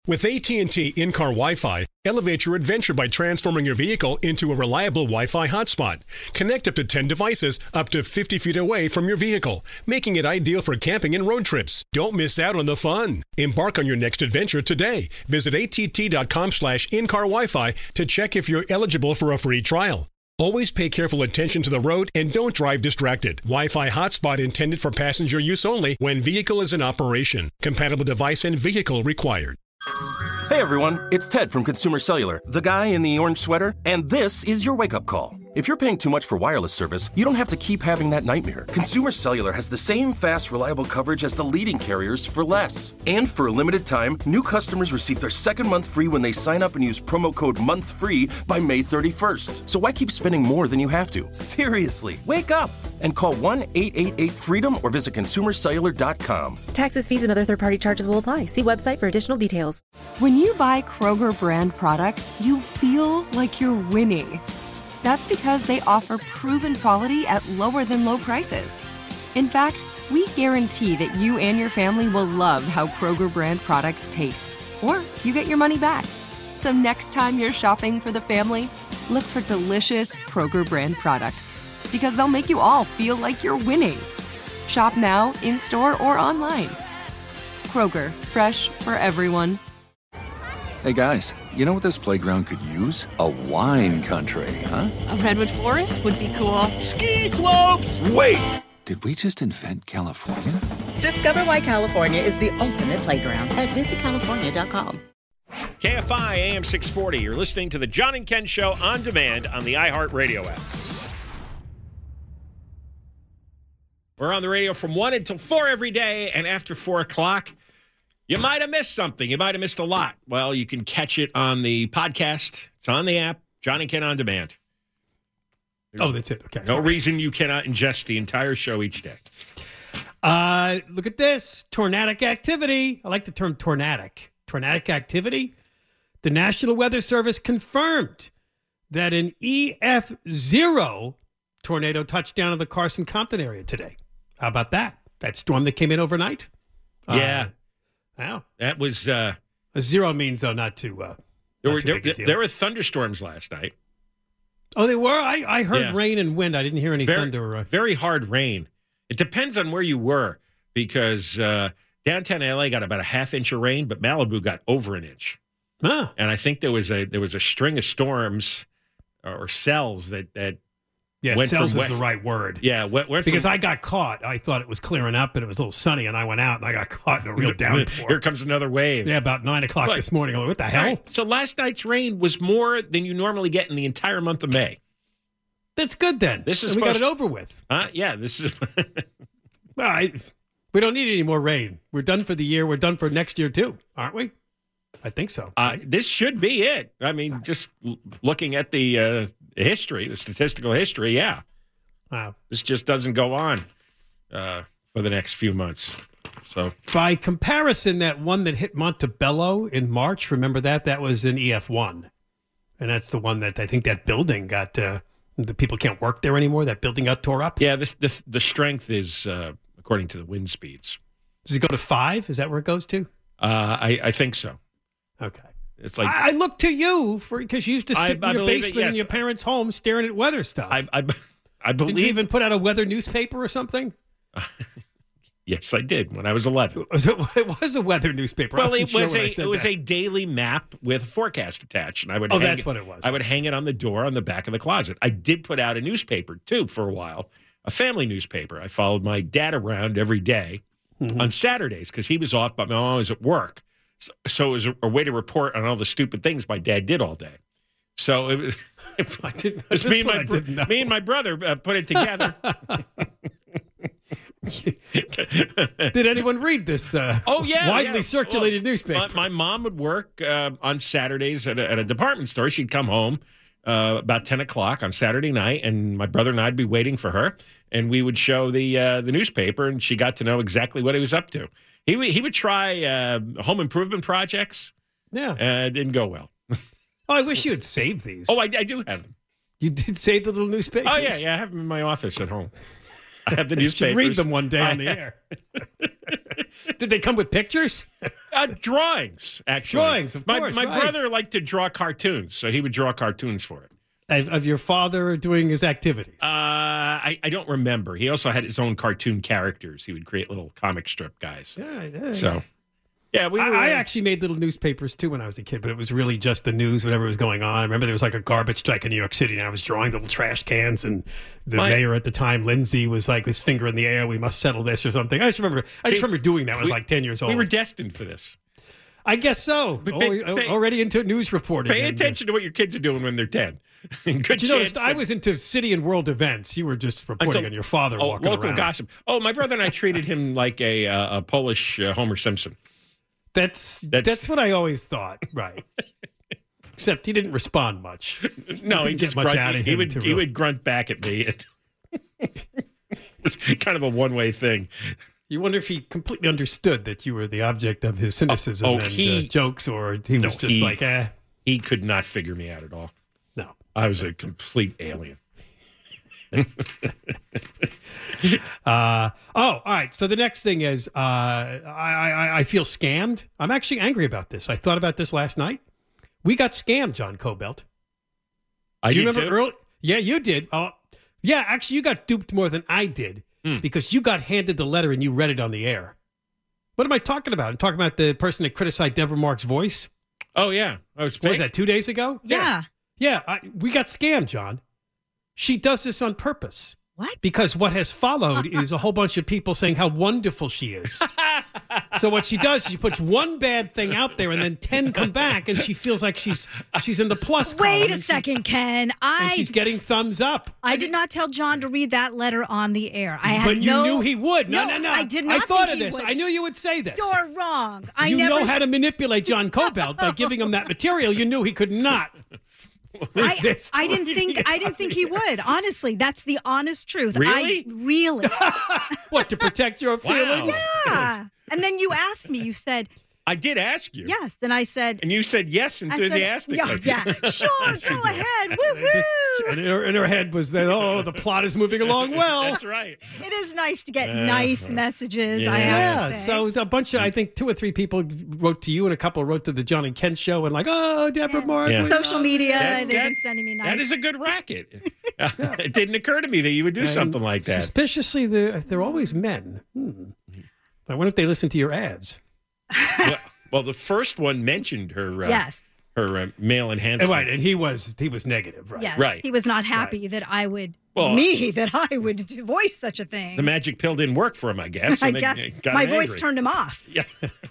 With AT&T in-car Wi-Fi, elevate your adventure by transforming your vehicle into a reliable Wi-Fi hotspot. Connect up to 10 devices up to 50 feet away from your vehicle, making it ideal for camping and road trips. Don't miss out on the fun. Embark on your next adventure today. Visit att.com/in-car Wi-Fi to check if you're eligible for a free trial. Always pay careful attention to the road and don't drive distracted. Wi-Fi hotspot intended for passenger use only when vehicle is in operation. Compatible device and vehicle required. Hey everyone, it's Ted from Consumer Cellular, the guy in the orange sweater, and this is your wake-up call. If you're paying too much for wireless service, you don't have to keep having that nightmare. Consumer Cellular has the same fast, reliable coverage as the leading carriers for less. And for a limited time, new customers receive their second month free when they sign up and use promo code MONTHFREE by May 31st. So why keep spending more than you have to? Seriously, wake up and call 1-888-FREEDOM or visit consumercellular.com. Taxes, fees, and other third-party charges will apply. See website for additional details. When you buy Kroger brand products, you feel like you're winning. That's because they offer proven quality at lower than low prices. In fact, we guarantee that you and your family will love how Kroger brand products taste, or you get your money back. So next time you're shopping for the family, look for delicious Kroger brand products, because they'll make you all feel like you're winning. Shop now, in-store, or online. Kroger, fresh for everyone. Hey guys, you know what this playground could use? A wine country, huh? A redwood forest would be cool. Ski slopes! Wait! Did we just invent California? Discover why California is the ultimate playground at visitcalifornia.com. KFI AM 640. You're listening to the John and Ken Show on demand on the iHeartRadio app. We're on the radio from 1 until 4 every day, and after 4 o'clock, you might have missed something. You might have missed a lot. Well, you can catch it on the podcast. It's on the app, John and Ken On Demand. That's it. Okay. No reason you cannot ingest the entire show each day. Look at this. Tornadic activity. I like the term tornadic. Tornadic activity. The National Weather Service confirmed that an EF0 tornado touched down in the Carson-Compton area today. How about that? That storm that came in overnight? Yeah. Wow. That was... a zero means, though, not too there were thunderstorms last night. Oh, they were? I heard rain and wind. I didn't hear any thunder. Very hard rain. It depends on where you were, because downtown L.A. got about a half inch of rain, but Malibu got over an inch. Huh. And I think there was a string of storms or cells that yeah, went cells from is the right word. Yeah, because I got caught. I thought it was clearing up and it was a little sunny, and I went out and I got caught in a real downpour. Here comes another wave. Yeah, about 9 o'clock this morning. I'm like, what the hell? Right. So last night's rain was more than you normally get in the entire month of May. That's good then. We got it over with. Yeah, this is. We don't need any more rain. We're done for the year. We're done for next year too, aren't we? I think so. Right? This should be it. I mean, just looking at the history, the statistical history, yeah. Wow. This just doesn't go on for the next few months. So, by comparison, that one that hit Montebello in March, remember that? That was an EF1. And that's the one that I think that building got, the people can't work there anymore. That building got tore up. Yeah, the strength is according to the wind speeds. Does it go to 5? Is that where it goes to? I think so. Okay. It's like I look to you because you used to sit in your basement in your parents' home staring at weather stuff. I believe. Did you even put out a weather newspaper or something? Yes, I did when I was 11. It was a weather newspaper. Well, it was a daily map with a forecast attached, and I would. That's what it was. I would hang it on the door on the back of the closet. I did put out a newspaper too for a while, a family newspaper. I followed my dad around every day on Saturdays because he was off, but my mom was at work. So it was a way to report on all the stupid things my dad did all day. So it was me and my brother put it together. Did anyone read this widely circulated newspaper? My mom would work on Saturdays at a department store. She'd come home about 10 o'clock on Saturday night, and my brother and I'd be waiting for her, and we would show the newspaper, and she got to know exactly what he was up to. He would try home improvement projects. Yeah. It didn't go well. Oh, I wish you had saved these. Oh, I do have them. You did save the little newspapers? Oh, yeah. I have them in my office at home. I have the You should newspapers. read them one day on the air. Did they come with pictures? Drawings, actually. Drawings, of course, My right. brother liked to draw cartoons, so he would draw cartoons for it. Of your father doing his activities. I don't remember. He also had his own cartoon characters. He would create little comic strip guys. Yeah, So, yeah, we were. I actually made little newspapers too when I was a kid, but it was really just the news, whatever was going on. I remember there was like a garbage strike in New York City, and I was drawing little trash cans, and the mayor at the time, Lindsay, was like his finger in the air. We must settle this or something. I just remember doing that when I was like 10 years old. We were destined for this. I guess so. Already into news reporting. Pay attention to what your kids are doing when they're 10. Good You noticed chance I was into city and world events. You were just reporting on your father walking local around. gossip. Oh, my brother and I treated him like a Polish Homer Simpson. That's what I always thought. Right. Except he didn't respond much. No, he just much grunt, out of he him. would would grunt back at me. It was kind of a one-way thing. You wonder if he completely understood that you were the object of his cynicism and jokes, or he was just like, eh. He could not figure me out at all. No. I was a complete alien. All right. So the next thing is I feel scammed. I'm actually angry about this. I thought about this last night. We got scammed, John Cobelt. Do you remember early? Yeah, you did. Yeah, actually, you got duped more than I did because you got handed the letter and you read it on the air. What am I talking about? I'm talking about the person that criticized Deborah Mark's voice. Oh, yeah. Was that 2 days ago? Yeah. Yeah, we got scammed, John. She does this on purpose. What? Because what has followed is a whole bunch of people saying how wonderful she is. So what she does, she puts one bad thing out there, and then 10 come back, and she feels like she's in the plus column. Wait a second, Ken. And she's getting thumbs up. I did not tell John to read that letter on the air. But you knew he would. No. I did not. I thought think of this. He would. I knew you would say this. You're wrong. You know how to manipulate John Cobelt by giving him that material. You knew he could not. Resist. I didn't think he would. Honestly, that's the honest truth. Really? Really. What, to protect your feelings? Yeah. And then you asked me. You said, I did ask you. yes. And I said, And you said yes enthusiastically. yeah. Sure, go ahead. Woo-hoo. And in her head was that, the plot is moving along well. That's right. It is nice to get nice messages, I have to say. So it was a bunch of, I think 2 or 3 people wrote to you and a couple wrote to the John and Ken show and like, Deborah Mark. Yeah. Social media, they've been sending me nice. That is a good racket. It didn't occur to me that you would do something like that. Suspiciously, they're always men. I wonder if they listen to your ads. Well, the first one mentioned her yes. her male enhancement. Right, and he was negative, right? Yes, Right. he was not happy that I would voice such a thing. The magic pill didn't work for him, I guess. I and they guess got my him voice angry. turned him off. Yeah.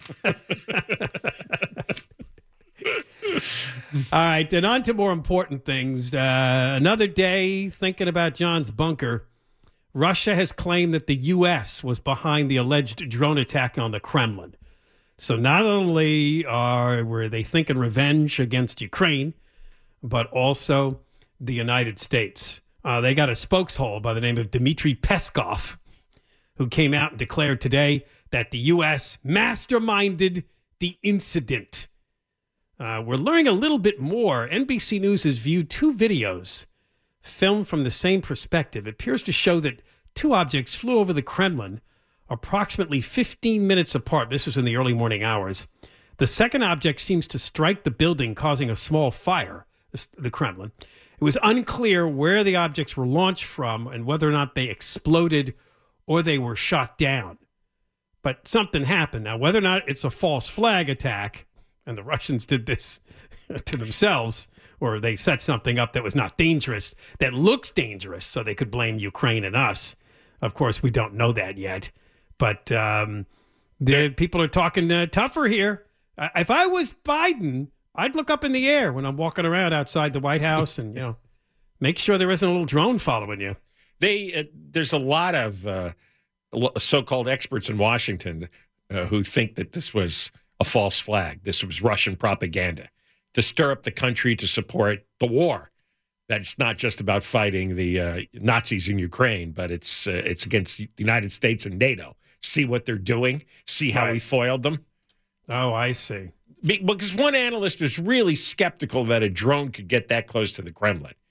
All right, and on to more important things. Another day thinking about John's bunker. Russia has claimed that the U.S. was behind the alleged drone attack on the Kremlin. So not only were they thinking revenge against Ukraine, but also the United States. They got a spokeshole by the name of Dmitry Peskov, who came out and declared today that the U.S. masterminded the incident. We're learning a little bit more. NBC News has viewed 2 videos filmed from the same perspective. It appears to show that 2 objects flew over the Kremlin approximately 15 minutes apart. This was in the early morning hours. The second object seems to strike the building, causing a small fire, the Kremlin. It was unclear where the objects were launched from and whether or not they exploded or they were shot down. But something happened. Now, whether or not it's a false flag attack, and the Russians did this to themselves, or they set something up that was not dangerous, that looks dangerous, so they could blame Ukraine and us. Of course, we don't know that yet. But the people are talking tougher here. If I was Biden, I'd look up in the air when I'm walking around outside the White House and, make sure there isn't a little drone following you. There's a lot of so-called experts in Washington who think that this was a false flag. This was Russian propaganda to stir up the country to support the war. That's not just about fighting the Nazis in Ukraine, but it's against the United States and NATO. See what they're doing. See how we foiled them. Oh, I see. Because one analyst was really skeptical that a drone could get that close to the Kremlin.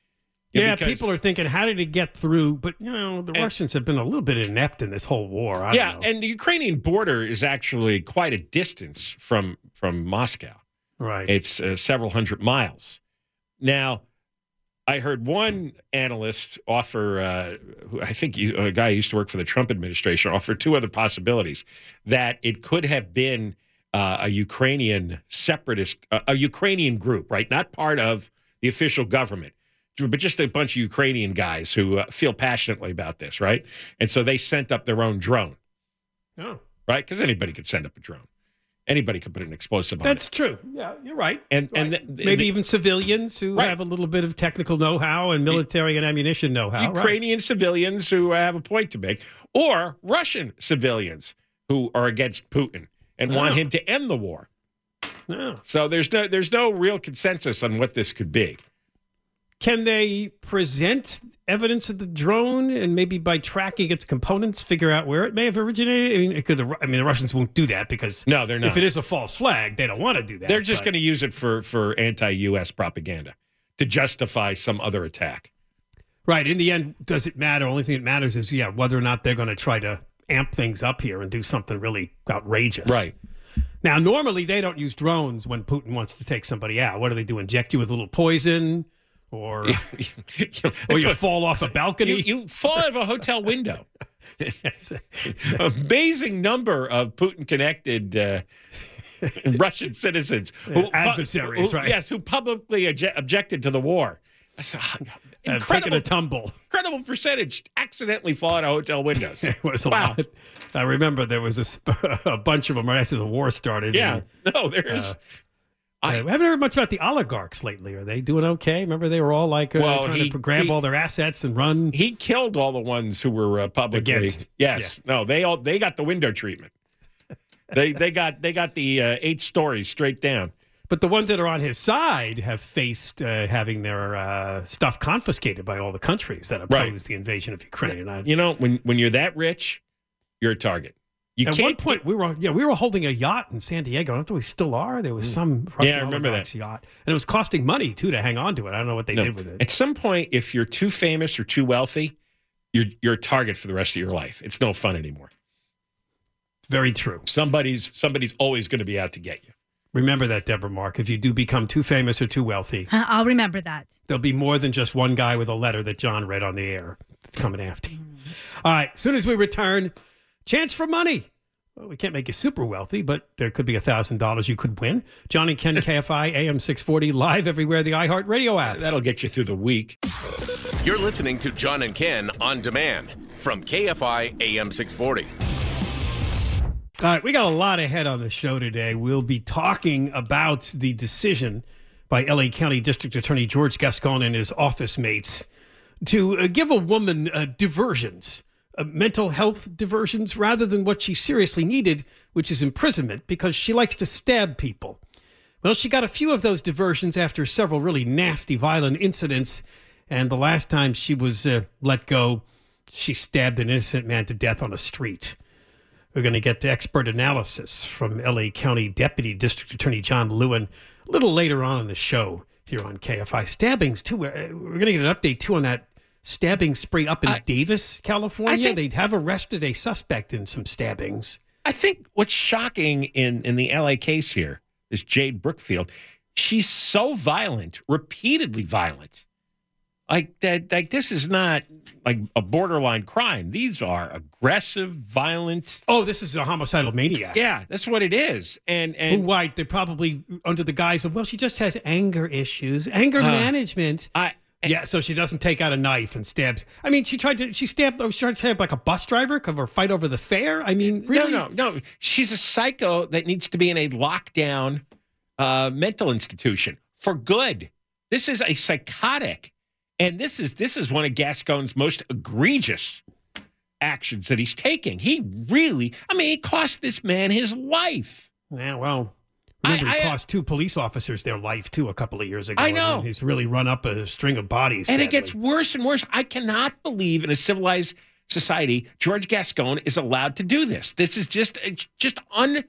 Yeah, people are thinking, how did it get through? But, the Russians have been a little bit inept in this whole war. I don't know. And the Ukrainian border is actually quite a distance from Moscow. Right. It's several hundred miles. Now, I heard one analyst offer, who I think a guy who used to work for the Trump administration, offer two other possibilities, that it could have been a Ukrainian separatist, a Ukrainian group, right? Not part of the official government, but just a bunch of Ukrainian guys who feel passionately about this, right? And so they sent up their own drone. Oh. Right? Because anybody could send up a drone. Anybody could put an explosive on it. That's true. Yeah, you're right. And maybe even civilians who have a little bit of technical know-how and military and ammunition know-how. Ukrainian civilians who have a point to make, or Russian civilians who are against Putin and want him to end the war. No. So there's no real consensus on what this could be. Can they present evidence of the drone and maybe by tracking its components figure out where it may have originated? The Russians won't do that because no, they're not. If it is a false flag, they don't want to do that. They're just going to use it for anti-U.S. propaganda to justify some other attack. Right. In the end, does it matter? Only thing that matters is, whether or not they're going to try to amp things up here and do something really outrageous. Right. Now, normally they don't use drones when Putin wants to take somebody out. What do they do? Inject you with a little poison? Or you fall off a balcony? You fall out of a hotel window. Amazing number of Putin-connected Russian citizens. Adversaries, right? Yes, who publicly objected to the war. Taking a tumble. Incredible percentage accidentally fall out of hotel windows. It was a lot. I remember there was a bunch of them right after the war started. Yeah. There is. I haven't heard much about the oligarchs lately. Are they doing okay? Remember, they were all trying to grab all their assets and run. He killed all the ones who were publicly against. Yes, yeah. No, they got the window treatment. they got the 8 stories straight down. But the ones that are on his side have faced having their stuff confiscated by all the countries that opposed the invasion of Ukraine. When you're that rich, you're a target. At one point, we were holding a yacht in San Diego. I don't know if we still are. There was some Russian oligarch's yacht. And it was costing money, too, to hang on to it. I don't know what they did with it. At some point, if you're too famous or too wealthy, you're a target for the rest of your life. It's no fun anymore. Very true. Somebody's always going to be out to get you. Remember that, Deborah Mark. If you do become too famous or too wealthy. I'll remember that. There'll be more than just one guy with a letter that John read on the air. It's coming after you. All right. As soon as we return, chance for money. Well, we can't make you super wealthy, but there could be $1,000 you could win. John and Ken, KFI, AM 640, live everywhere, the iHeartRadio app. That'll get you through the week. You're listening to John and Ken on demand from KFI, AM 640. All right, we got a lot ahead on the show today. We'll be talking about the decision by L.A. County District Attorney George Gascon and his office mates to give a woman diversions. Mental health diversions rather than what she seriously needed, which is imprisonment, because she likes to stab people. Well, she got a few of those diversions after several really nasty, violent incidents, and the last time she was let go, she stabbed an innocent man to death on a street. We're going to get to expert analysis from L.A. County Deputy District Attorney John Lewin a little later on in the show here on KFI. Stabbings, too. We're going to get an update, too, on that stabbing spree up in Davis, California. They'd have arrested a suspect in some stabbings. I think what's shocking in the LA case here is Jade Brookfield. She's so violent, repeatedly violent. Like that. Like this is not like a borderline crime. These are aggressive, violent. Oh, this is a homicidal maniac. Yeah, that's what it is. And right, they're probably under the guise of, well, she just has anger issues, anger management. Yeah, so she doesn't take out a knife and stabs. I mean, she tried to stab like a bus driver or fight over the fare. I mean, really? No. She's a psycho that needs to be in a lockdown mental institution for good. This is a psychotic, and this is one of Gascon's most egregious actions that he's taking. He really, it cost this man his life. Yeah, well. Remember, he cost 2 police officers their life, too, a couple of years ago. I know. He's really run up a string of bodies. And sadly. It gets worse and worse. I cannot believe in a civilized society George Gascon is allowed to do this. This is just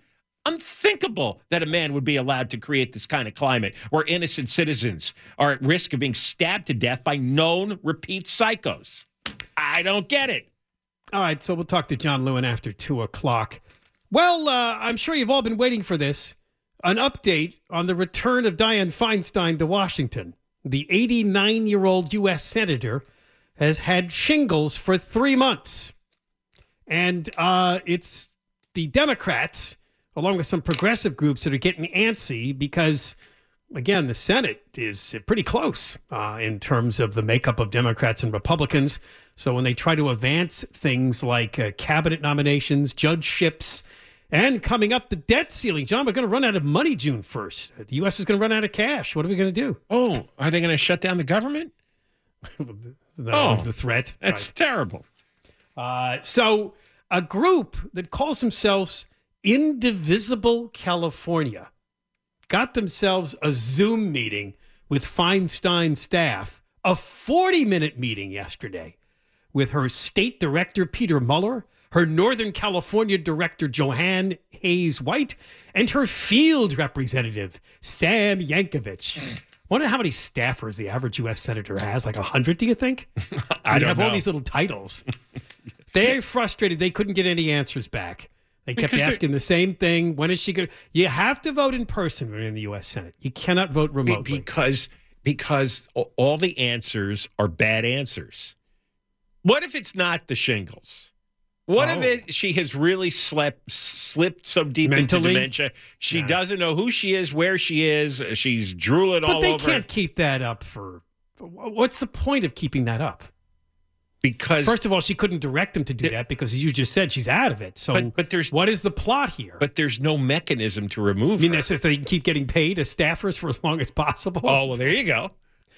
unthinkable that a man would be allowed to create this kind of climate where innocent citizens are at risk of being stabbed to death by known repeat psychos. I don't get it. All right, so we'll talk to John Lewin after 2 o'clock. Well, I'm sure you've all been waiting for this. An update on the return of Dianne Feinstein to Washington. The 89-year-old U.S. Senator has had shingles for 3 months. And it's the Democrats, along with some progressive groups, that are getting antsy because, again, the Senate is pretty close in terms of the makeup of Democrats and Republicans. So when they try to advance things like cabinet nominations, judgeships, and coming up, the debt ceiling. John, we're going to run out of money June 1st. The U.S. is going to run out of cash. What are we going to do? Oh, are they going to shut down the government? That was the threat. That's terrible. So a group that calls themselves Indivisible California got themselves a Zoom meeting with Feinstein staff, a 40-minute meeting yesterday with her state director, Peter Mueller, her Northern California director, Joanne Hayes White, and her field representative, Sam Yankovic. Wonder how many staffers the average U.S. senator has? Like 100, do you think? I don't have know. all these little titles. They're frustrated. They couldn't get any answers back. They kept asking the same thing. When is she going to... You have to vote in person when you're in the U.S. Senate. You cannot vote remotely. Because all the answers are bad answers. What if it's not the shingles? What if she has really slipped so deep into dementia? She doesn't know who she is, where she is. She's drooling all over. But they can't keep that up for... What's the point of keeping that up? Because... First of all, she couldn't direct them to do that because, as you just said, she's out of it. So but there's, what is the plot here? But there's no mechanism to remove her. You mean that's just so they can keep getting paid as staffers for as long as possible? Oh, well, there you go.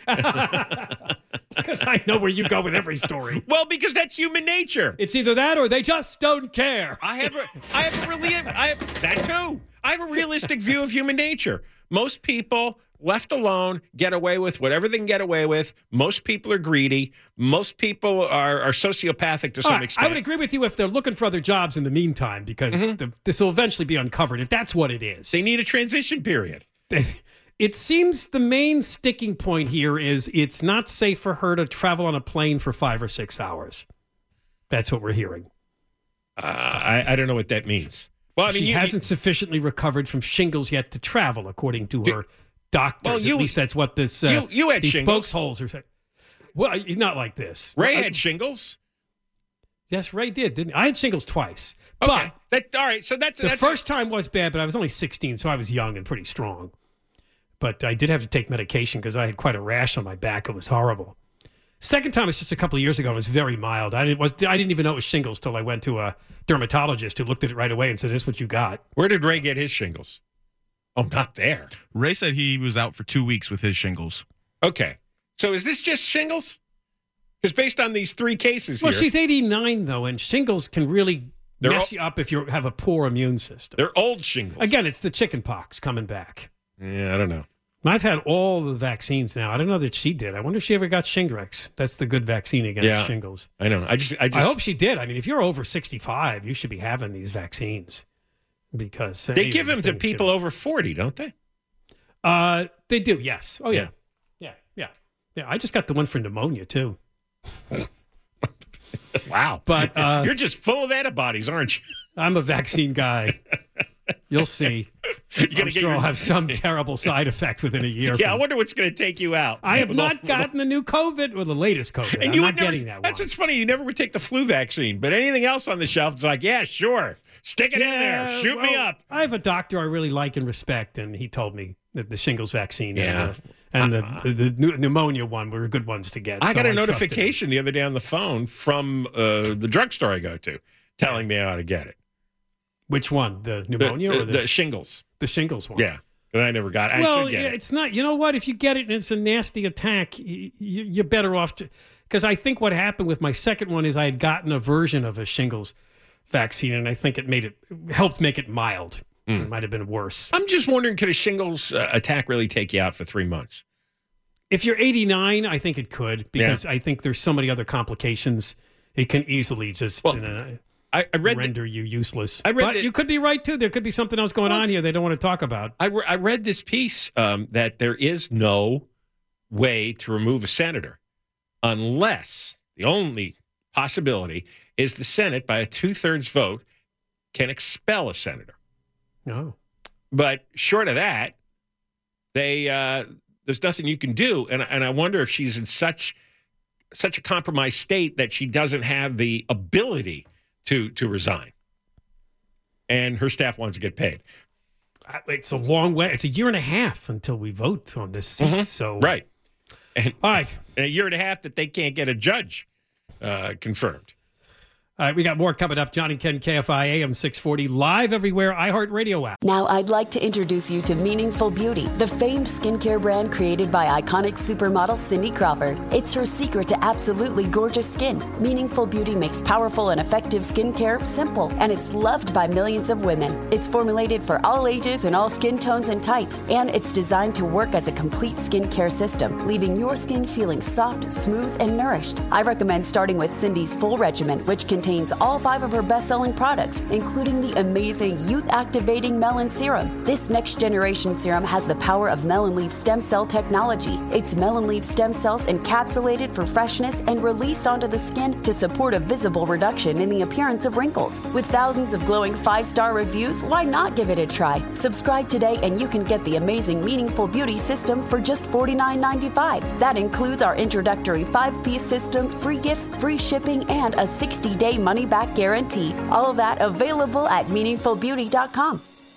Because I know where you go with every story. Well, because that's human nature. It's either that or they just don't care. I have that too. I have a realistic view of human nature. Most people left alone get away with whatever they can get away with. Most people are greedy. Most people are sociopathic to some extent. I would agree with you if they're looking for other jobs in the meantime, because this will eventually be uncovered if that's what it is. They need a transition period. It seems the main sticking point here is it's not safe for her to travel on a plane for 5 or 6 hours. That's what we're hearing. I don't know what that means. Well, I mean, she hasn't sufficiently recovered from shingles yet to travel, according to her doctors. At least that's what this you had these shingles. spokesholes are saying. Well, not like this. Ray had shingles. Yes, Ray did, didn't he? I had shingles twice. Okay. But all right, so that's the first time was bad, but I was only 16, so I was young and pretty strong. But I did have to take medication because I had quite a rash on my back. It was horrible. Second time was just a couple of years ago. It was very mild. I didn't even know it was shingles till I went to a dermatologist who looked at it right away and said, "This is what you got." Where did Ray get his shingles? Oh, not there. Ray said he was out for 2 weeks with his shingles. Okay. So is this just shingles? Because based on these 3 cases here... Well, she's 89, though, and shingles can really mess you up if you have a poor immune system. They're old shingles. Again, it's the chicken pox coming back. Yeah, I don't know. I've had all the vaccines now. I don't know that she did. I wonder if she ever got Shingrix. That's the good vaccine against shingles. I know. I hope she did. I mean, if you're over 65, you should be having these vaccines because they give them to people over 40, don't they? They do. Yes. Oh yeah. Yeah. I just got the one for pneumonia too. Wow. But you're just full of antibodies, aren't you? I'm a vaccine guy. You'll see. I'm sure I'll have some terrible side effect within a year. Yeah, I wonder what's going to take you out. I have not gotten the new COVID or the latest COVID. And I'm not getting that one. That's what's funny. You never would take the flu vaccine, but anything else on the shelf is like, yeah, sure. Stick it in there. Shoot me up. I have a doctor I really like and respect, and he told me that the shingles vaccine and the pneumonia one were good ones to get. I got a notification the other day on the phone from the drugstore I go to telling me how to get it. Which one? The pneumonia or the shingles? The shingles one. Yeah. That I never got. I should get it. It's not. You know what? If you get it and it's a nasty attack, you're better off because I think what happened with my second one is I had gotten a version of a shingles vaccine, and I think it helped make it mild. It might have been worse. I'm just wondering, could a shingles attack really take you out for 3 months? If you're 89, I think it could because I think there's so many other complications. It can easily just. I read render you useless. But you could be right, too. There could be something else going on here they don't want to talk about. I read this piece that there is no way to remove a senator unless the only possibility is the Senate, by a 2/3 vote, can expel a senator. No. But short of that, there's nothing you can do. And I wonder if she's in such a compromised state that she doesn't have the ability to resign. And her staff wants to get paid. It's a long way. It's a year and a half until we vote on this seat. Mm-hmm. So right. And, all right. And a year and a half that they can't get a judge confirmed. All right, we got more coming up. John and Ken, KFI AM 640, live everywhere, iHeartRadio app. Now I'd like to introduce you to Meaningful Beauty, the famed skincare brand created by iconic supermodel Cindy Crawford. It's her secret to absolutely gorgeous skin. Meaningful Beauty makes powerful and effective skincare simple, and it's loved by millions of women. It's formulated for all ages and all skin tones and types, and it's designed to work as a complete skincare system, leaving your skin feeling soft, smooth, and nourished. I recommend starting with Cindy's full regimen, which contains all 5 of her best-selling products, including the amazing youth-activating Melon Serum. This next-generation serum has the power of melon leaf stem cell technology. It's melon leaf stem cells encapsulated for freshness and released onto the skin to support a visible reduction in the appearance of wrinkles. With thousands of glowing 5-star reviews, why not give it a try? Subscribe today and you can get the amazing Meaningful Beauty system for just $49.95. That includes our introductory 5-piece system, free gifts, free shipping, and a 60-day money-back guarantee. All of that available at meaningfulbeauty.com.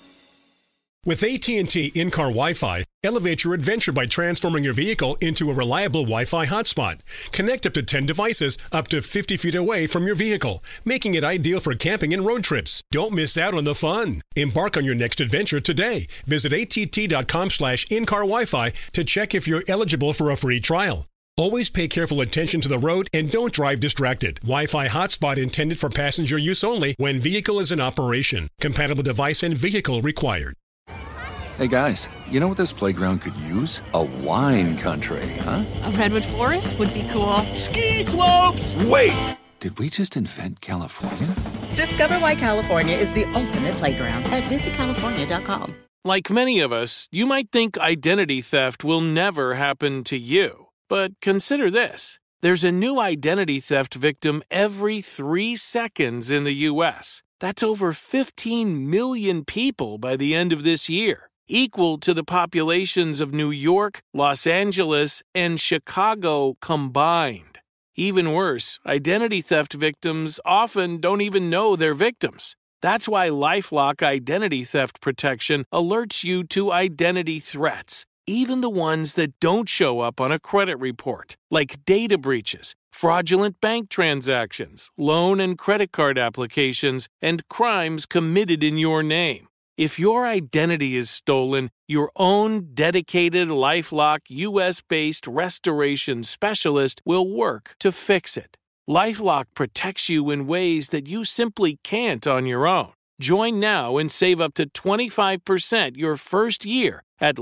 With AT&T in-car Wi-Fi, elevate your adventure by transforming your vehicle into a reliable Wi-Fi hotspot. Connect up to 10 devices up to 50 feet away from your vehicle, making it ideal for camping and road trips. Don't miss out on the fun. Embark on your next adventure today. Visit att.com/in-car Wi-Fi to check if you're eligible for a free trial. Always pay careful attention to the road and don't drive distracted. Wi-Fi hotspot intended for passenger use only when vehicle is in operation. Compatible device and vehicle required. Hey guys, you know what this playground could use? A wine country, huh? A redwood forest would be cool. Ski slopes! Wait! Did we just invent California? Discover why California is the ultimate playground at visitcalifornia.com. Like many of us, you might think identity theft will never happen to you. But consider this. There's a new identity theft victim every 3 seconds in the U.S. That's over 15 million people by the end of this year, equal to the populations of New York, Los Angeles, and Chicago combined. Even worse, identity theft victims often don't even know they're victims. That's why LifeLock Identity Theft Protection alerts you to identity threats, even the ones that don't show up on a credit report, like data breaches, fraudulent bank transactions, loan and credit card applications, and crimes committed in your name. If your identity is stolen, your own dedicated LifeLock U.S.-based restoration specialist will work to fix it. LifeLock protects you in ways that you simply can't on your own. Join now and save up to 25% your first year at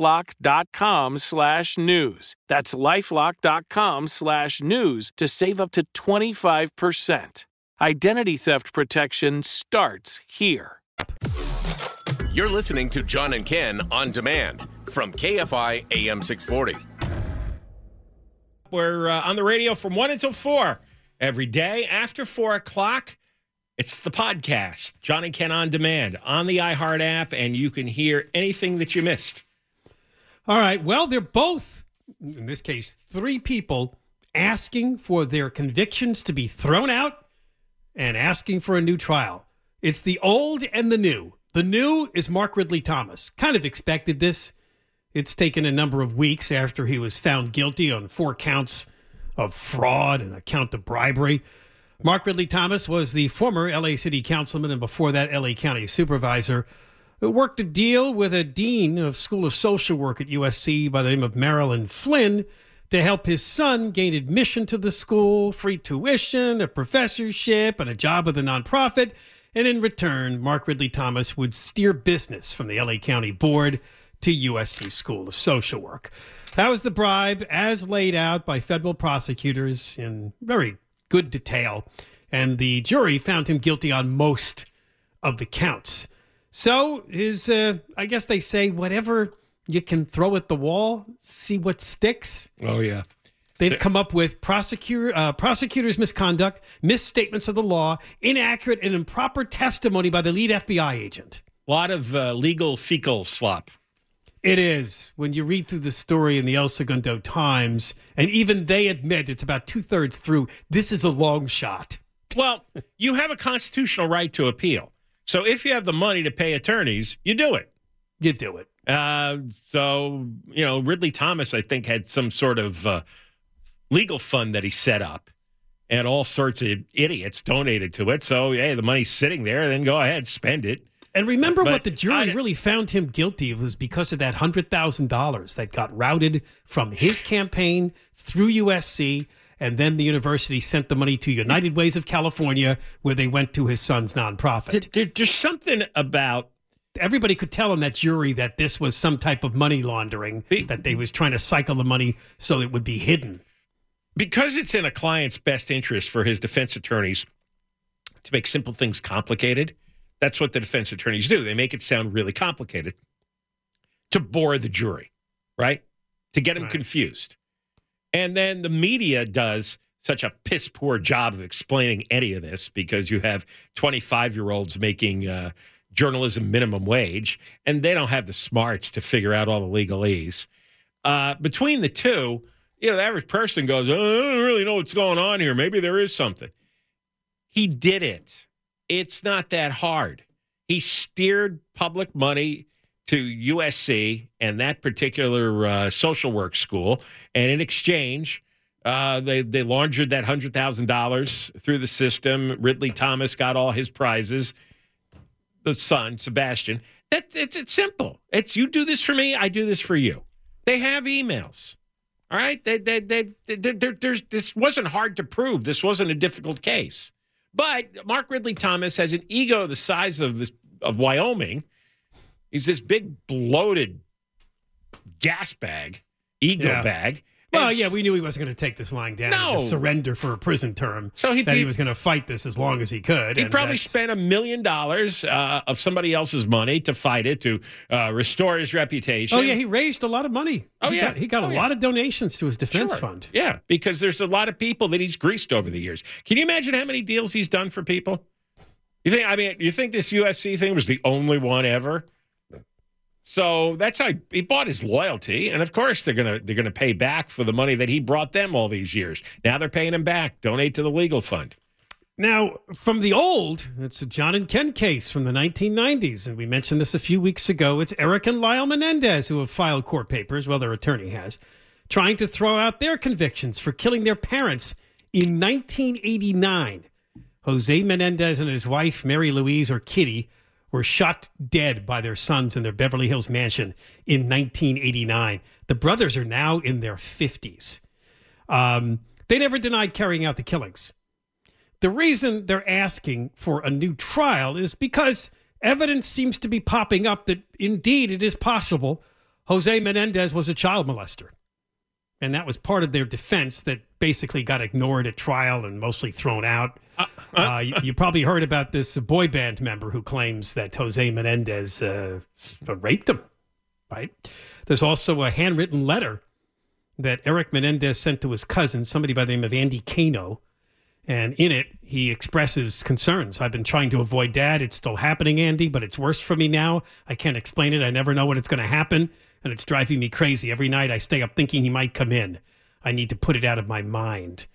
LifeLock.com/news. That's LifeLock.com/news to save up to 25%. Identity theft protection starts here. You're listening to John and Ken on demand from KFI AM 640. We're on the radio from 1 until 4 every day. After 4 o'clock, it's the podcast, John and Ken on Demand, on the iHeart app, and you can hear anything that you missed. All right. Well, they're both, in this case, 3 people asking for their convictions to be thrown out and asking for a new trial. It's the old and the new. The new is Mark Ridley Thomas. Kind of expected this. It's taken a number of weeks after he was found guilty on 4 counts of fraud and a count of bribery. Mark Ridley Thomas was the former L.A. City Councilman and before that L.A. County Supervisor who worked a deal with a dean of School of Social Work at USC by the name of Marilyn Flynn to help his son gain admission to the school, free tuition, a professorship, and a job with a nonprofit. And in return, Mark Ridley Thomas would steer business from the L.A. County Board to USC School of Social Work. That was the bribe as laid out by federal prosecutors in very good detail and the jury found him guilty on most of the counts. So I guess they say whatever you can throw at the wall, see what sticks. Oh, yeah. They've come up with prosecutor's misconduct, misstatements of the law, inaccurate and improper testimony by the lead FBI agent. A lot of legal fecal slop. It is. When you read through the story in the El Segundo Times, and even they admit it's about 2/3 through, this is a long shot. Well, you have a constitutional right to appeal. So if you have the money to pay attorneys, you do it. You do it. So, Ridley Thomas, I think, had some sort of legal fund that he set up, and all sorts of idiots donated to it. So, hey, the money's sitting there, then go ahead, spend it. And remember what the jury really found him guilty of was because of that $100,000 that got routed from his campaign through USC, and then the university sent the money to United Ways of California, where they went to his son's nonprofit. There's something about... Everybody could tell in that jury that this was some type of money laundering, that they was trying to cycle the money so it would be hidden. Because it's in a client's best interest for his defense attorneys to make simple things complicated. That's what the defense attorneys do. They make it sound really complicated to bore the jury, right? To get them confused. And then the media does such a piss poor job of explaining any of this because you have 25-year-olds making journalism minimum wage, and they don't have the smarts to figure out all the legalese. Between the two, the average person goes, I don't really know what's going on here. Maybe there is something. He did it. It's not that hard. He steered public money to USC and that particular social work school, and in exchange, they laundered that $100,000 through the system. Ridley Thomas got all his prizes. The son, Sebastian. It's simple. It's you do this for me, I do this for you. They have emails. All right? This wasn't hard to prove. This wasn't a difficult case. But Mark Ridley Thomas has an ego the size of Wyoming. He's this big, bloated gas bag, bag. Well, we knew he wasn't going to take this lying down and just surrender for a prison term. So he was going to fight this as long as he could. He probably spent $1 million of somebody else's money to fight it, to restore his reputation. Oh, yeah, he raised a lot of money. He got a lot of donations to his defense fund. Yeah, because there's a lot of people that he's greased over the years. Can you imagine how many deals he's done for people? You think this USC thing was the only one ever? So that's how he bought his loyalty, and of course they're gonna pay back for the money that he brought them all these years. Now they're paying him back. Donate to the legal fund. Now, from the old, it's a John and Ken case from the 1990s, and we mentioned this a few weeks ago. It's Eric and Lyle Menendez who have filed court papers, well, their attorney has, trying to throw out their convictions for killing their parents in 1989. Jose Menendez and his wife, Mary Louise, or Kitty, were shot dead by their sons in their Beverly Hills mansion in 1989. The brothers are now in their 50s. They never denied carrying out the killings. The reason they're asking for a new trial is because evidence seems to be popping up that indeed it is possible Jose Menendez was a child molester. And that was part of their defense that basically got ignored at trial and mostly thrown out. You probably heard about this boy band member who claims that Jose Menendez raped him, right? There's also a handwritten letter that Eric Menendez sent to his cousin, somebody by the name of Andy Cano. And in it, he expresses concerns. I've been trying to avoid Dad. It's still happening, Andy, but it's worse for me now. I can't explain it. I never know when it's going to happen, and it's driving me crazy. Every night I stay up thinking he might come in. I need to put it out of my mind.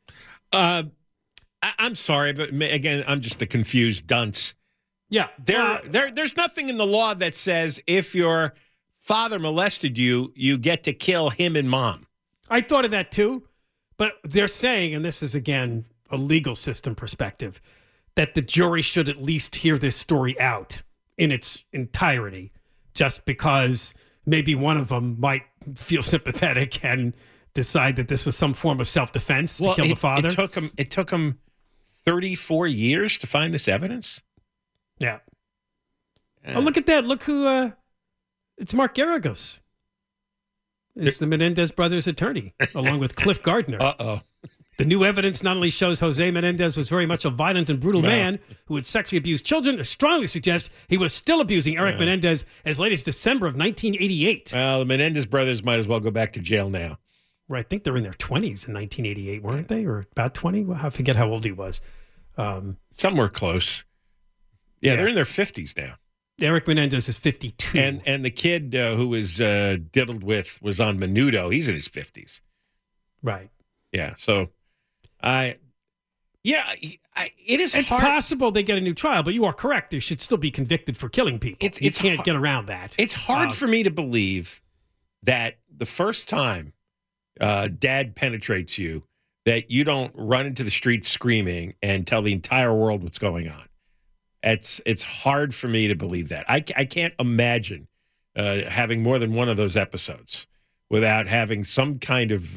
I'm sorry, but again, I'm just a confused dunce. Yeah. There's nothing in the law that says if your father molested you, you get to kill him and mom. I thought of that too, but they're saying, and this is again a legal system perspective, that the jury should at least hear this story out in its entirety, just because maybe one of them might feel sympathetic and decide that this was some form of self-defense to kill the father. It took him 34 years to find this evidence? Yeah. Oh, look at that. Look who, it's Mark Garagos. It's the Menendez brothers' attorney, along with Cliff Gardner. Uh-oh. The new evidence not only shows Jose Menendez was very much a violent and brutal man who would sexually abuse children, it strongly suggests he was still abusing Eric Menendez as late as December of 1988. Well, the Menendez brothers might as well go back to jail now. Right, I think they're in their 20s in 1988, weren't they? Or about 20? Well, I forget how old he was. Somewhere close. Yeah, they're in their 50s now. Eric Menendez is 52. And the kid who was diddled with was on Menudo. He's in his 50s. Right. Yeah, so... it is. It's possible they get a new trial, but you are correct. They should still be convicted for killing people. You can't get around that. It's hard for me to believe that the first time dad penetrates you, that you don't run into the streets screaming and tell the entire world what's going on. It's hard for me to believe that. I can't imagine having more than one of those episodes without having some kind of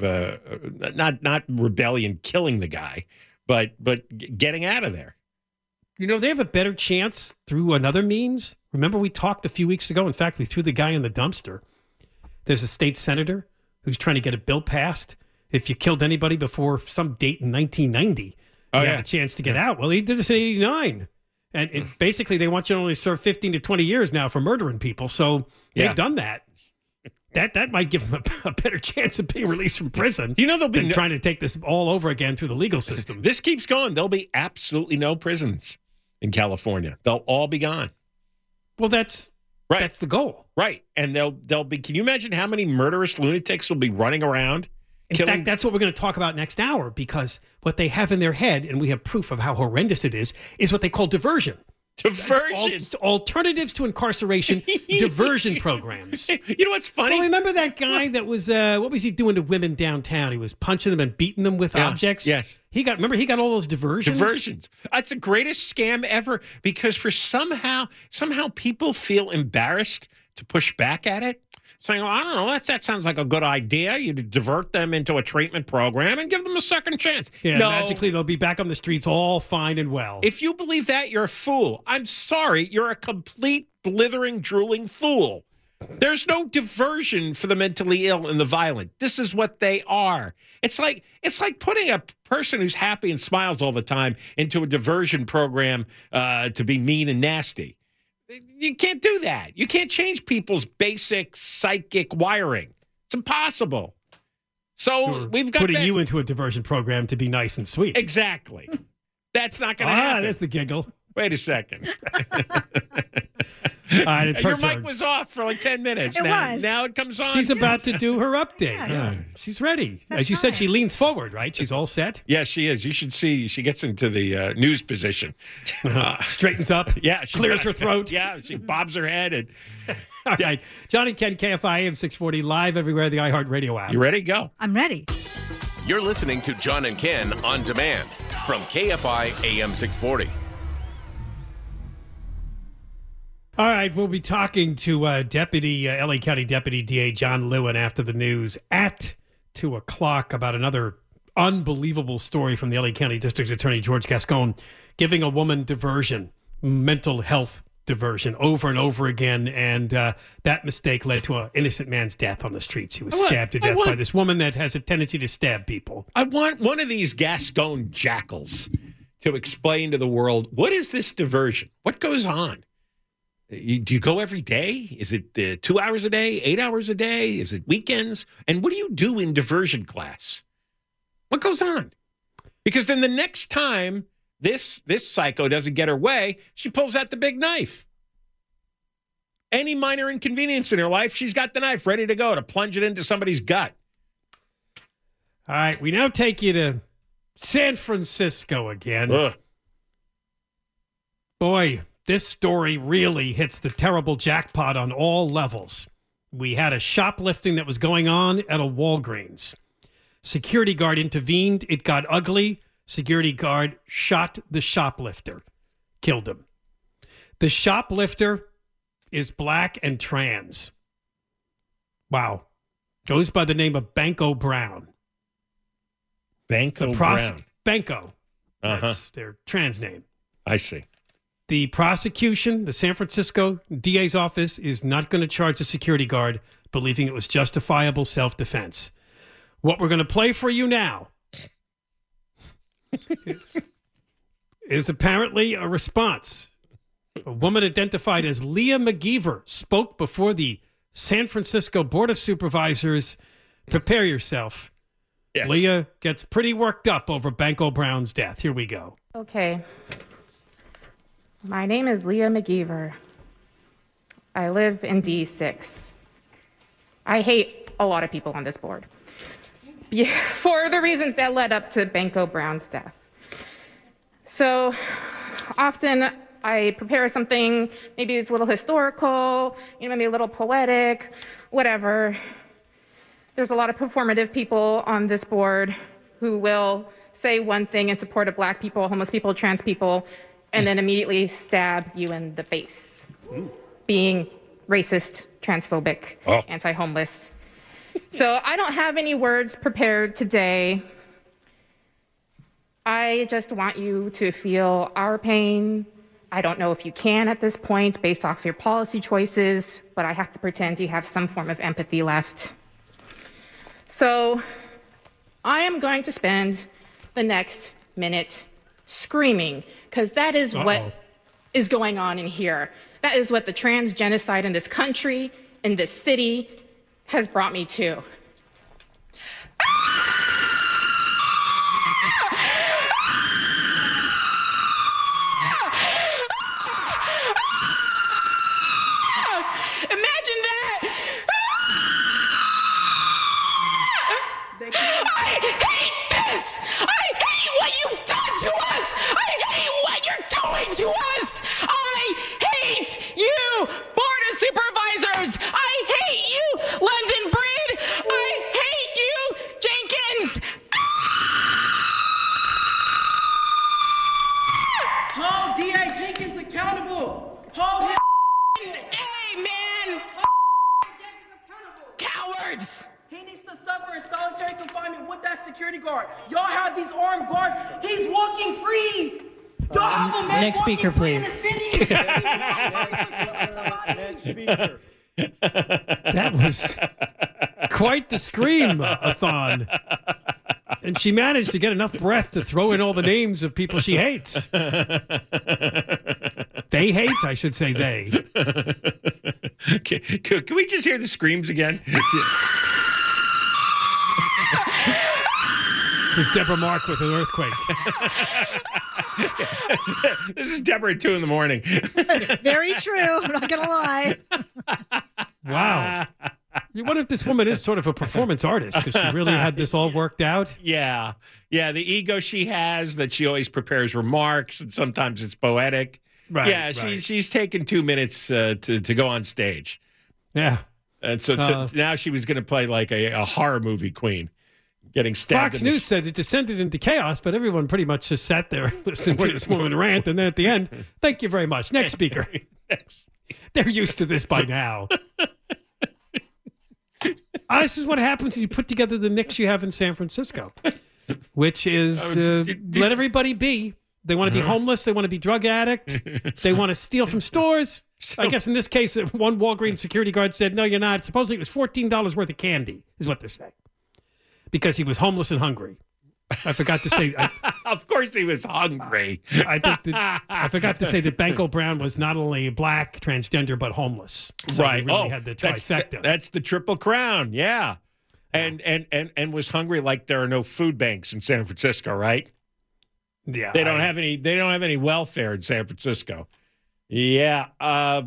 not rebellion, killing the guy, but getting out of there. You know, they have a better chance through another means. Remember, we talked a few weeks ago. In fact, we threw the guy in the dumpster. There's a state senator who's trying to get a bill passed. If you killed anybody before some date in 1990, you have a chance to get out. Well, he did this in 89. And basically, they want you to only serve 15 to 20 years now for murdering people. So they've done that. That might give them a better chance of being released from prison. You know, they'll be trying to take this all over again through the legal system. This keeps going. There'll be absolutely no prisons in California. They'll all be gone. Well, that's the goal. Right. And they'll be. Can you imagine how many murderous lunatics will be running around? In fact, that's what we're going to talk about next hour, because what they have in their head, and we have proof of how horrendous it is what they call diversion. Diversion. Alternatives to incarceration, diversion programs. You know what's funny? Well, remember that guy that was, what was he doing to women downtown? He was punching them and beating them with objects? Yes. He got all those diversions? Diversions. That's the greatest scam ever, because for somehow people feel embarrassed to push back at it. Saying, well, I don't know, that sounds like a good idea. You divert them into a treatment program and give them a second chance. Yeah, no, magically they'll be back on the streets all fine and well. If you believe that, you're a fool. I'm sorry, you're a complete blithering, drooling fool. There's no diversion for the mentally ill and the violent. This is what they are. It's like putting a person who's happy and smiles all the time into a diversion program to be mean and nasty. You can't do that. You can't change people's basic psychic wiring. It's impossible. So we've got putting you into a diversion program to be nice and sweet. Exactly. That's not going to happen. There's the giggle. Wait a second. All right, it's your turn. mic was off for like 10 minutes. Now it comes on. She's about to do her update. Yes. She's ready. As you said, she leans forward, right? She's all set? Yes, she is. You should see. She gets into the news position. Straightens up. Yeah. Clears her throat. Yeah. She bobs her head. And, all right. John and Ken, KFI AM 640, live everywhere, the iHeartRadio app. You ready? Go. I'm ready. You're listening to John and Ken on demand from KFI AM 640. All right, we'll be talking to LA County Deputy DA John Lewin after the news at 2 o'clock about another unbelievable story from the LA County District Attorney George Gascon giving a woman diversion, mental health diversion, over and over again, and that mistake led to an innocent man's death on the streets. He was stabbed to death by this woman that has a tendency to stab people. I want one of these Gascon jackals to explain to the world, what is this diversion? What goes on? Do you go every day? Is it 2 hours a day, 8 hours a day? Is it weekends? And what do you do in diversion class? What goes on? Because then the next time this psycho doesn't get her way, she pulls out the big knife. Any minor inconvenience in her life, she's got the knife ready to go to plunge it into somebody's gut. All right, we now take you to San Francisco again. Ugh. Boy, this story really hits the terrible jackpot on all levels. We had a shoplifting that was going on at a Walgreens. Security guard intervened. It got ugly. Security guard shot the shoplifter, killed him. The shoplifter is black and trans. Wow. Goes by the name of Banco Brown. Banco Brown. Banco. That's their trans name. I see. The prosecution, the San Francisco DA's office, is not going to charge the security guard, believing it was justifiable self-defense. What we're going to play for you now is apparently a response. A woman identified as Leah McGeever spoke before the San Francisco Board of Supervisors. Prepare yourself. Yes. Leah gets pretty worked up over Banco Brown's death. Here we go. Okay. My name is Leah McGeever. I live in D6. I hate a lot of people on this board for the reasons that led up to Banco Brown's death. So often I prepare something, maybe it's a little historical, maybe a little poetic, whatever. There's a lot of performative people on this board who will say one thing in support of Black people, homeless people, trans people, and then immediately stab you in the face, being racist, transphobic, anti-homeless. So I don't have any words prepared today. I just want you to feel our pain. I don't know if you can at this point based off your policy choices, but I have to pretend you have some form of empathy left. So I am going to spend the next minute screaming, because that is what is going on in here. That is what the trans genocide in this country, in this city, has brought me to. To us. I hate you, Board of Supervisors. I hate you, London Breed. I hate you, Jenkins. Hold D.A. Jenkins accountable. Hold him. Hey, man. Cowards. He needs to suffer a solitary confinement with that security guard. Y'all have these armed guards. He's walking free. Next speaker, please. That was quite the scream-a-thon. And she managed to get enough breath to throw in all the names of people she hates. They hate, I should say they. Can we just hear the screams again? This is Deborah Mark with an earthquake. This is Deborah at 2 a.m. Very true. I'm not going to lie. Wow. You wonder if this woman is sort of a performance artist, because she really had this all worked out. Yeah. Yeah, the ego she has, that she always prepares remarks, and sometimes it's poetic. Right. Yeah, she's taken 2 minutes to go on stage. Yeah. And so now she was going to play like a horror movie queen. Getting stabbed. Fox News said it descended into chaos, but everyone pretty much just sat there and listened to this woman rant. And then at the end, thank you very much. Next speaker. They're used to this by now. This is what happens when you put together the mix you have in San Francisco, which is let everybody be. They want to be homeless. They want to be drug addict. They want to steal from stores. I guess in this case, one Walgreens security guard said, no, you're not. Supposedly it was $14 worth of candy is what they're saying. Because he was homeless and hungry. I forgot to say. Of course he was hungry. I forgot to say that Banco Brown was not only black, transgender, but homeless. So right. He really had the trifecta. That's the triple crown. Yeah. And was hungry like there are no food banks in San Francisco, right? Yeah. They don't have any welfare in San Francisco. Yeah. I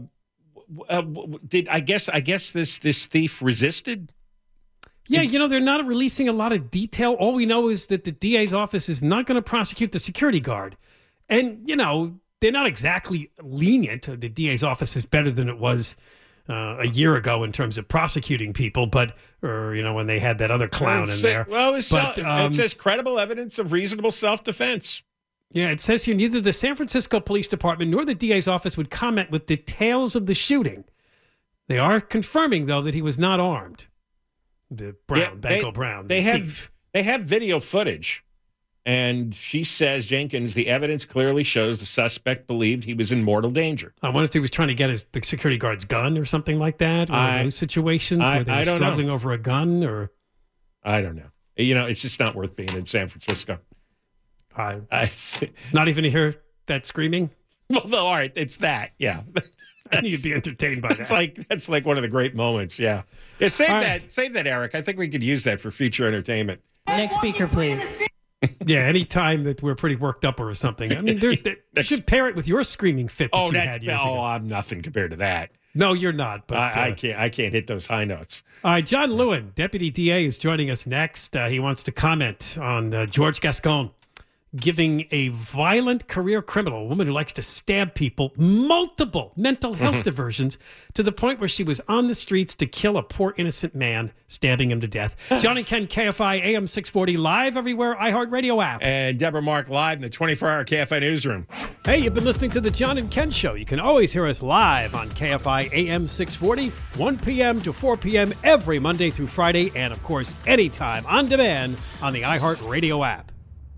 guess this thief resisted? Yeah, they're not releasing a lot of detail. All we know is that the DA's office is not going to prosecute the security guard. And, they're not exactly lenient. The DA's office is better than it was a year ago in terms of prosecuting people, when they had that other clown in there. Well, it says credible evidence of reasonable self-defense. Yeah, it says here neither the San Francisco Police Department nor the DA's office would comment with details of the shooting. They are confirming, though, that he was not armed. Banco Brown. They have video footage, and she says, Jenkins, the evidence clearly shows the suspect believed he was in mortal danger. I wonder if he was trying to get the security guard's gun or something like that. One of those situations where they were struggling over a gun, or I don't know. It's just not worth being in San Francisco. Not even to hear that screaming? Well, all right, it's that, yeah. I need to be entertained by that. That's like one of the great moments, yeah. Yeah, save that, Eric. I think we could use that for future entertainment. Next speaker, please. Yeah, anytime that we're pretty worked up or something. I mean, you should pair it with your screaming fit that you had years ago. I'm nothing compared to that. No, you're not. But I can't hit those high notes. All right, John Lewin, Deputy DA, is joining us next. He wants to comment on George Gascon giving a violent career criminal, a woman who likes to stab people, multiple mental health diversions to the point where she was on the streets to kill a poor innocent man, stabbing him to death. John and Ken, KFI AM 640, live everywhere, iHeartRadio app. And Deborah Mark live in the 24-hour KFI newsroom. Hey, you've been listening to the John and Ken Show. You can always hear us live on KFI AM 640, 1 p.m. to 4 p.m. every Monday through Friday, and of course, anytime on demand on the iHeartRadio app.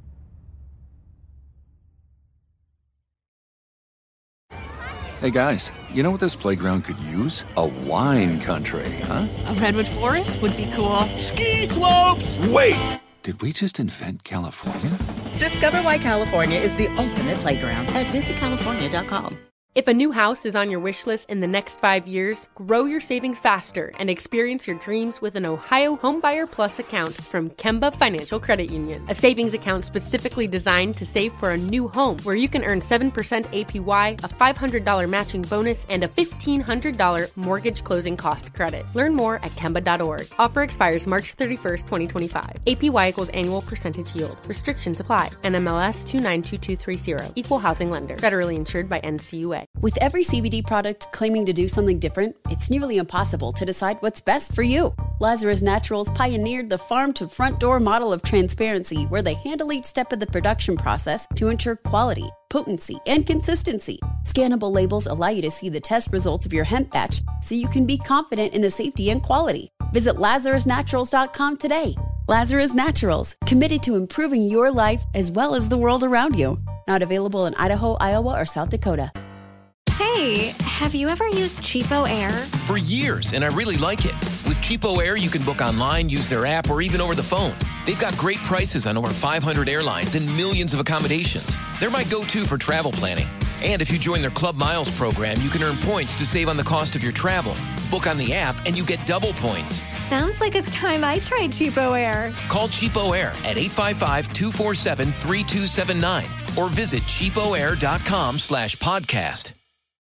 Hey guys, you know what this playground could use? A wine country, huh? A redwood forest would be cool. Ski slopes! Wait! Did we just invent California? Discover why California is the ultimate playground at visitcalifornia.com. If a new house is on your wish list in the next 5 years, grow your savings faster and experience your dreams with an Ohio Homebuyer Plus account from Kemba Financial Credit Union. A savings account specifically designed to save for a new home where you can earn 7% APY, a $500 matching bonus, and a $1,500 mortgage closing cost credit. Learn more at Kemba.org. Offer expires March 31st, 2025. APY equals annual percentage yield. Restrictions apply. NMLS 292230. Equal housing lender. Federally insured by NCUA. With every CBD product claiming to do something different, it's nearly impossible to decide what's best for you. Lazarus Naturals pioneered the farm-to-front-door model of transparency, where they handle each step of the production process to ensure quality, potency, and consistency. Scannable labels allow you to see the test results of your hemp batch, so you can be confident in the safety and quality. Visit LazarusNaturals.com today. Lazarus Naturals, committed to improving your life as well as the world around you. Not available in Idaho, Iowa, or South Dakota. Hey, have you ever used Cheapo Air? For years, and I really like it. With Cheapo Air, you can book online, use their app, or even over the phone. They've got great prices on over 500 airlines and millions of accommodations. They're my go-to for travel planning. And if you join their Club Miles program, you can earn points to save on the cost of your travel. Book on the app, and you get double points. Sounds like it's time I tried Cheapo Air. Call Cheapo Air at 855-247-3279 or visit cheapoair.com/podcast.